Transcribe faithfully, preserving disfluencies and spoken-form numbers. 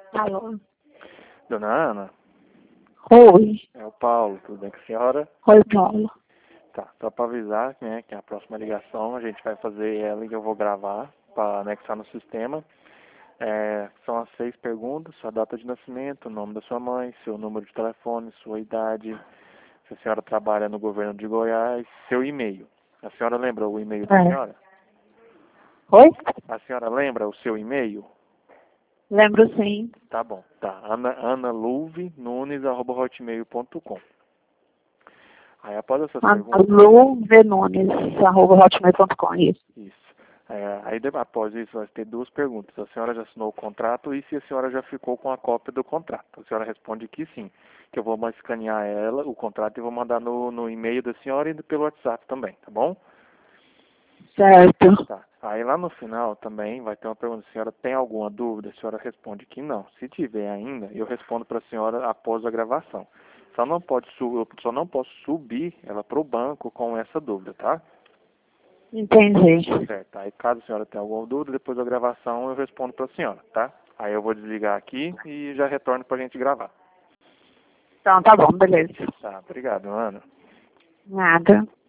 Alô? Dona Ana, Oi. é o Paulo, tudo bem com a senhora? Oi, Paulo. Tá, só para avisar, né, que a próxima ligação a gente vai fazer ela e eu vou gravar para anexar no sistema. É, são as seis perguntas: sua data de nascimento, o nome da sua mãe, seu número de telefone, sua idade, se a senhora trabalha no governo de Goiás, seu e-mail. A senhora lembra o e-mail da É. senhora? Oi? A senhora lembra o seu e-mail? Lembro sim. Tá bom, tá. Ana, analuve nunes arroba hotmail ponto com. Aí após essas perguntas... Luvenunes, arroba hotmail ponto com, isso. Isso. É, aí de- após isso vai ter duas perguntas. A senhora já assinou o contrato e se a senhora já ficou com a cópia do contrato. A senhora responde que sim, que eu vou mais escanear ela, o contrato, e vou mandar no, no e-mail da senhora e pelo WhatsApp também, tá bom? Certo. Tá. Aí lá no final também vai ter uma pergunta: a senhora tem alguma dúvida? A senhora responde que não. Se tiver ainda, eu respondo para a senhora após a gravação. Só não pode su- eu só não posso subir ela para o banco com essa dúvida, tá? Entendi. Certo. Aí caso a senhora tenha alguma dúvida, depois da gravação eu respondo para a senhora, tá? Aí eu vou desligar aqui e já retorno para a gente gravar. Então, tá bom, beleza. Tá, obrigado, Ana. Nada.